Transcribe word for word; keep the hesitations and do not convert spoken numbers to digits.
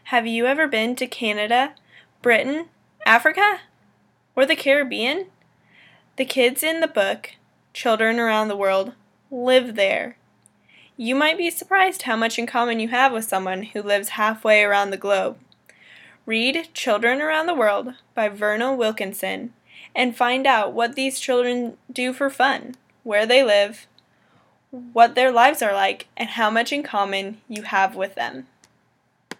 Have you ever been to Canada, Britain, Africa, or the Caribbean? The kids in the book, Children Around the World, live there. You might be surprised how much in common you have with someone who lives halfway around the globe. Read Children Around the World by Vernal Wilkinson and find out what these children do for fun, where they live, what their lives are like, and how much in common you have with them.